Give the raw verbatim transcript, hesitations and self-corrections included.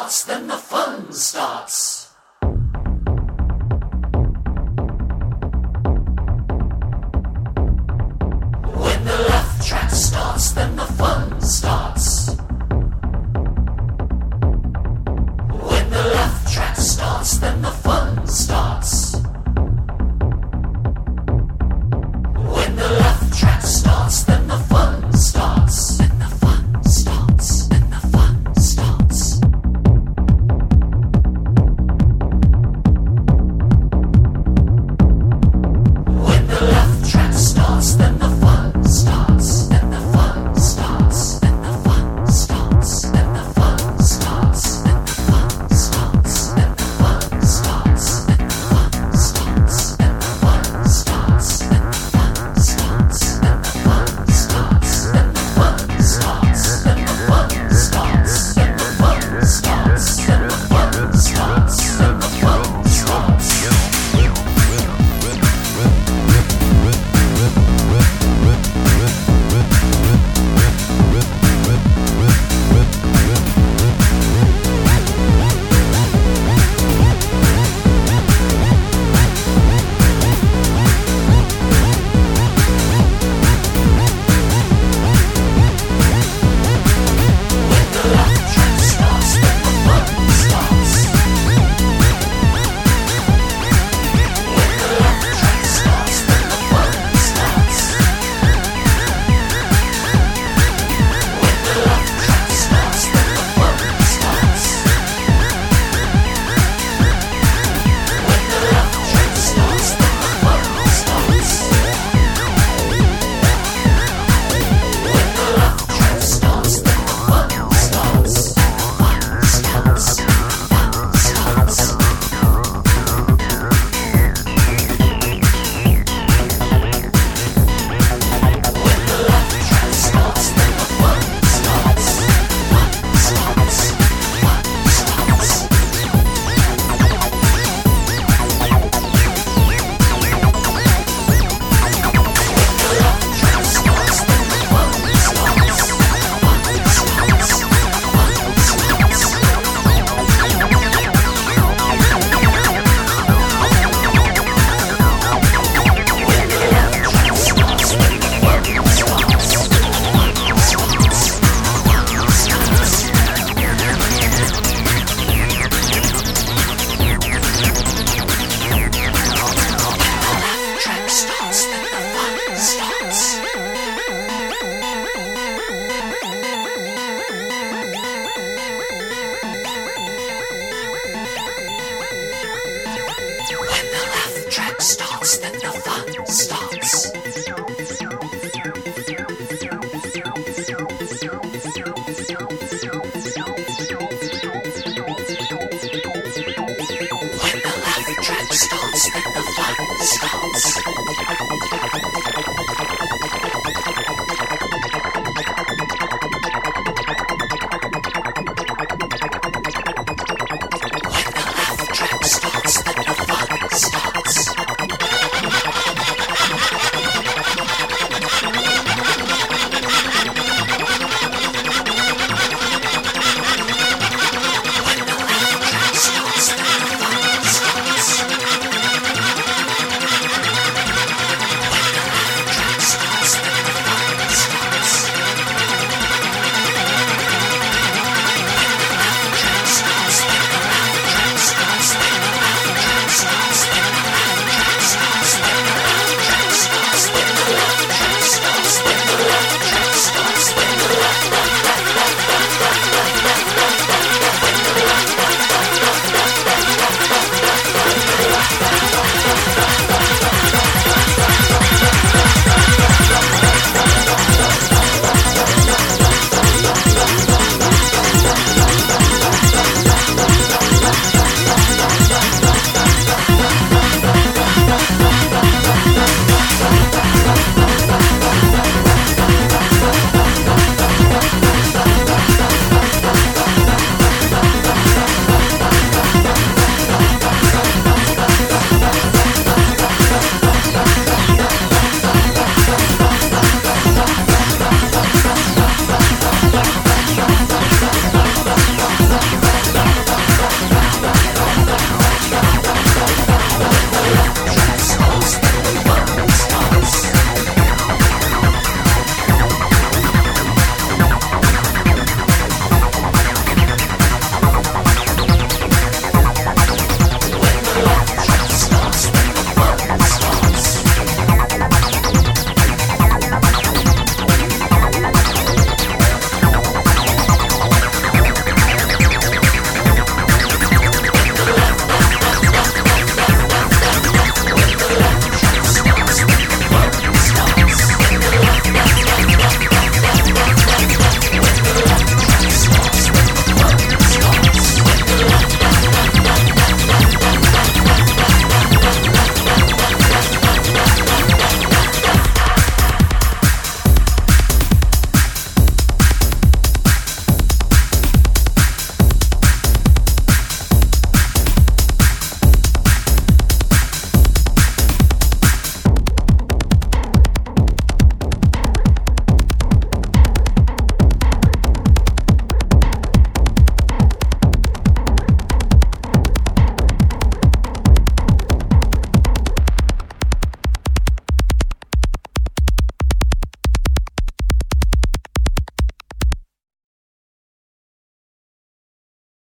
starts, then the fun starts. When the left track starts, then the fun starts. When the left track starts, then the fun starts. When the left track starts, then the fun starts. Then the fun starts. Then the fun starts. When the left track starts, then the fun starts. Then the fun starts. Then the fun starts. Then the fun starts. Then the fun starts. Then the fun starts. Then the fun starts. Then the fun starts. Then the fun starts. Then the fun starts. Then the fun starts. Then the fun starts. Then the fun starts. Then the fun starts. Then the fun starts. Starts, then the fun starts. When the left track starts, then the fun starts.